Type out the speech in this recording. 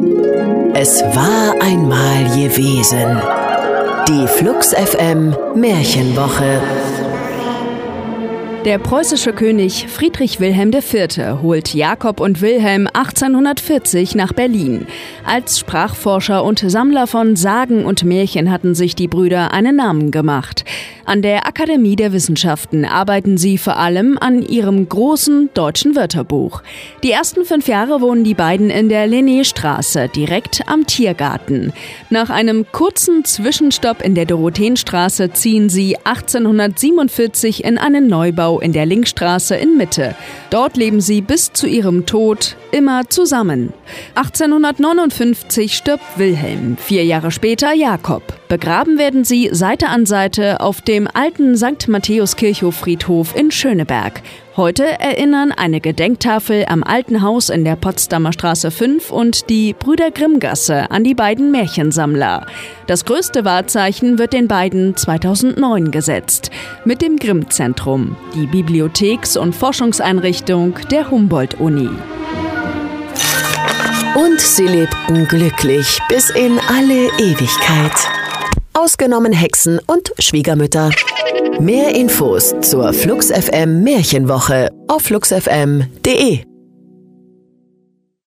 Es war einmal gewesen. Die Flux FM Märchenwoche. Der preußische König Friedrich Wilhelm IV. Holt Jakob und Wilhelm 1840 nach Berlin. Als Sprachforscher und Sammler von Sagen und Märchen hatten sich die Brüder einen Namen gemacht. An der Akademie der Wissenschaften arbeiten sie vor allem an ihrem großen deutschen Wörterbuch. Die ersten 5 Jahre wohnen die beiden in der Linnéstraße, direkt am Tiergarten. Nach einem kurzen Zwischenstopp in der Dorotheenstraße ziehen sie 1847 in einen Neubau in der Linkstraße in Mitte. Dort leben sie bis zu ihrem Tod immer zusammen. 1859 stirbt Wilhelm, 4 Jahre später Jakob. Begraben werden sie Seite an Seite auf dem alten St. Matthäus-Kirchhof-Friedhof in Schöneberg. Heute erinnern eine Gedenktafel am Alten Haus in der Potsdamer Straße 5 und die Brüder-Grimm-Gasse an die beiden Märchensammler. Das größte Wahrzeichen wird den beiden 2009 gesetzt. Mit dem Grimm-Zentrum, die Bibliotheks- und Forschungseinrichtung der Humboldt-Uni. Und sie lebten glücklich bis in alle Ewigkeit. Ausgenommen Hexen und Schwiegermütter. Mehr Infos zur Flux FM Märchenwoche auf fluxfm.de.